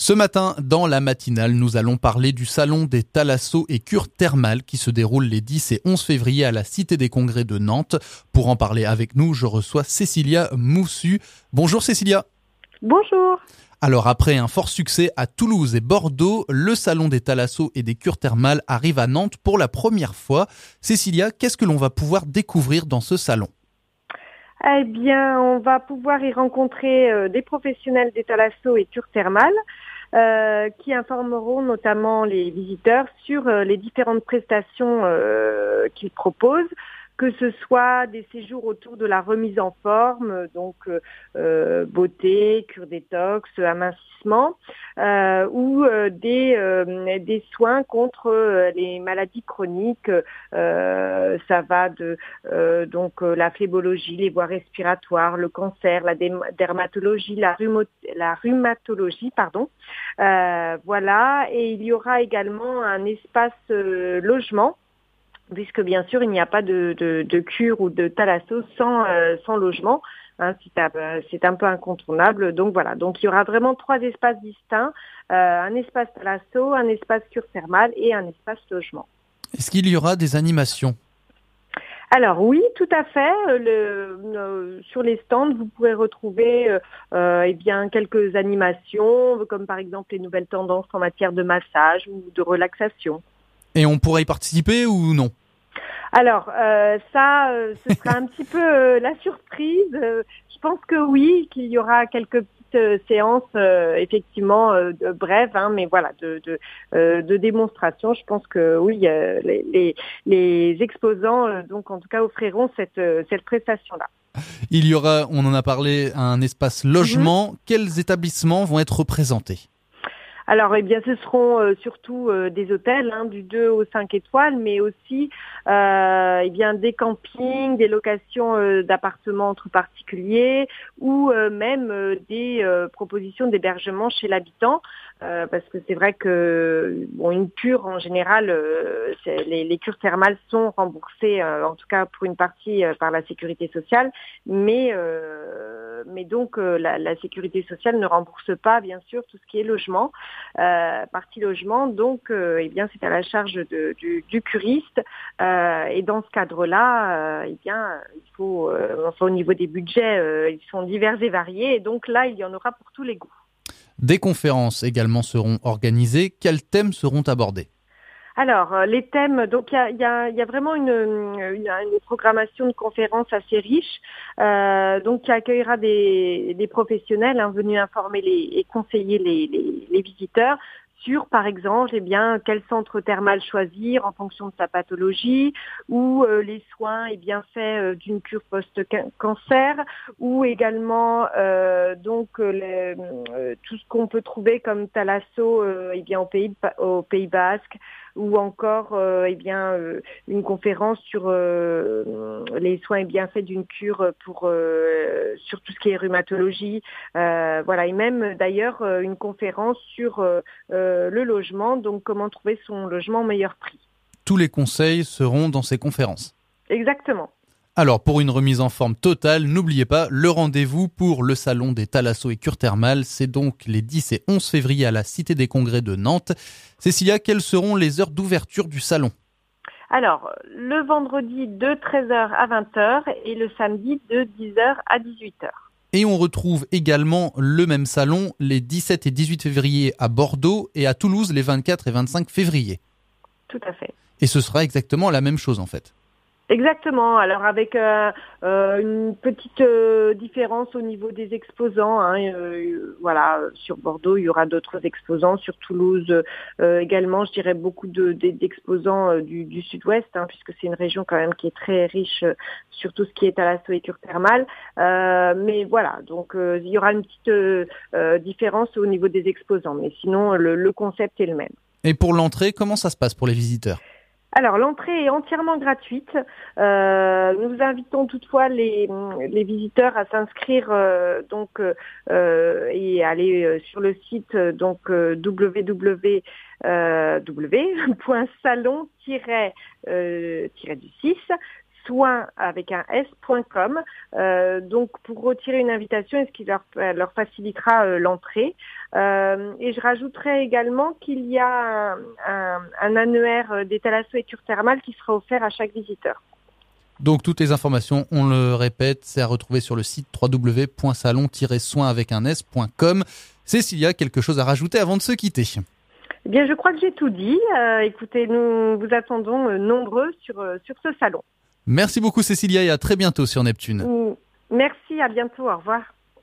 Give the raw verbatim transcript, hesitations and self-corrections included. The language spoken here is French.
Ce matin, dans la matinale, nous allons parler du salon des thalassos et cures thermales qui se déroule les dix et onze février à la Cité des Congrès de Nantes. Pour en parler avec nous, je reçois Cécilia Moussu. Bonjour Cécilia. Bonjour. Alors après un fort succès à Toulouse et Bordeaux, le salon des thalassos et des cures thermales arrive à Nantes pour la première fois. Cécilia, qu'est-ce que l'on va pouvoir découvrir dans ce salon ? Eh bien, on va pouvoir y rencontrer euh, des professionnels des thalassos et cures thermales euh, qui informeront notamment les visiteurs sur euh, les différentes prestations euh, qu'ils proposent, que ce soit des séjours autour de la remise en forme, donc euh, beauté, cure détox, amincissement, euh, ou euh, des, euh, des soins contre euh, les maladies chroniques. Euh, ça va de euh, donc euh, la phlébologie, les voies respiratoires, le cancer, la dé- dermatologie, la, rhumo- la rhumatologie, pardon. Euh, voilà, et il y aura également un espace euh, logement, puisque bien sûr il n'y a pas de, de, de cure ou de thalasso sans, euh, sans logement. Hein, c'est, un, c'est un peu incontournable. Donc voilà, donc il y aura vraiment trois espaces distincts, euh, un espace thalasso, un espace cure thermale et un espace logement. Est-ce qu'il y aura des animations ? Alors oui, tout à fait. Le, le, sur les stands, vous pourrez retrouver euh, eh bien quelques animations, comme par exemple les nouvelles tendances en matière de massage ou de relaxation. Et on pourrait y participer ou non ? Alors, euh, ça, euh, ce sera un petit peu euh, la surprise. Euh, je pense que oui, qu'il y aura quelques petites euh, séances, euh, effectivement, euh, de, brèves, hein, mais voilà, de, de, euh, de démonstration. Je pense que oui, euh, les, les, les exposants, euh, donc en tout cas, offriront cette, euh, cette prestation-là. Il y aura, on en a parlé, un espace logement. Mm-hmm. Quels établissements vont être représentés ? Alors, eh bien, ce seront euh, surtout euh, des hôtels, hein, du deux au cinq étoiles, mais aussi euh, eh bien des campings, des locations euh, d'appartements entre particuliers, ou euh, même euh, des euh, propositions d'hébergement chez l'habitant, euh, parce que c'est vrai que bon, une cure en général, euh, c'est, les, les cures thermales sont remboursées, euh, en tout cas pour une partie euh, par la sécurité sociale, mais euh, mais donc euh, la, la sécurité sociale ne rembourse pas, bien sûr, tout ce qui est logement. Euh, partie logement, donc euh, eh bien c'est à la charge de, du, du curiste, euh, et dans ce cadre-là, euh, eh bien il faut, euh, enfin au niveau des budgets, euh, ils sont divers et variés, et donc là il y en aura pour tous les goûts. Des conférences également seront organisées. Quels thèmes seront abordés ? Alors, euh, les thèmes, donc il y a, y, a, y a vraiment une, une, une programmation de conférences assez riche, euh, donc qui accueillera des, des professionnels hein, venus informer les, et conseiller les, les, les visiteurs sur, par exemple, eh bien, quel centre thermal choisir en fonction de sa pathologie, ou euh, les soins et bienfaits euh, d'une cure post-cancer, ou également euh, donc euh, les, euh, tout ce qu'on peut trouver comme thalasso euh, eh bien, au Pays, au Pays Basque, ou encore euh, eh bien euh, une conférence sur euh, les soins et bienfaits d'une cure pour euh, sur tout ce qui est rhumatologie, euh, voilà, et même d'ailleurs euh, une conférence sur euh, euh, le logement, donc comment trouver son logement au meilleur prix. Tous les conseils seront dans ces conférences. Exactement. Alors, pour une remise en forme totale, n'oubliez pas le rendez-vous pour le salon des thalassos et cures thermales. C'est donc les dix et onze février à la Cité des Congrès de Nantes. Cécilia, quelles seront les heures d'ouverture du salon ? Alors, le vendredi de treize heures à vingt heures et le samedi de dix heures à dix-huit heures. Et on retrouve également le même salon les dix-sept et dix-huit février à Bordeaux et à Toulouse les vingt-quatre et vingt-cinq février. Tout à fait. Et ce sera exactement la même chose en fait. Exactement. Alors avec euh, euh, une petite euh, différence au niveau des exposants. Hein, euh, voilà, sur Bordeaux, il y aura d'autres exposants. Sur Toulouse euh, également, je dirais beaucoup de, de, d'exposants euh, du, du Sud-Ouest, hein, puisque c'est une région quand même qui est très riche euh, sur tout ce qui est thalasso et cure thermale. Euh, mais voilà, donc euh, il y aura une petite euh, euh, différence au niveau des exposants. Mais sinon, le, le concept est le même. Et pour l'entrée, comment ça se passe pour les visiteurs ? Alors, l'entrée est entièrement gratuite. Euh, nous invitons toutefois les, les visiteurs à s'inscrire euh, donc euh, et aller euh, sur le site donc euh, w w w point salon du six soins avec un s point com. Euh, donc pour retirer une invitation, ce qui leur, leur facilitera euh, l'entrée. Euh, et je rajouterai également qu'il y a un, un, un annuaire des thalassos et cures thermales qui sera offert à chaque visiteur. Donc toutes les informations, on le répète, c'est à retrouver sur le site w w w point salon tiret soins avec un s point com. Cécilia, quelque chose à rajouter avant de se quitter? Eh bien, je crois que j'ai tout dit. Euh, écoutez, nous vous attendons euh, nombreux sur, euh, sur ce salon. Merci beaucoup Cécilia et à très bientôt sur Neptune. Merci, à bientôt, au revoir.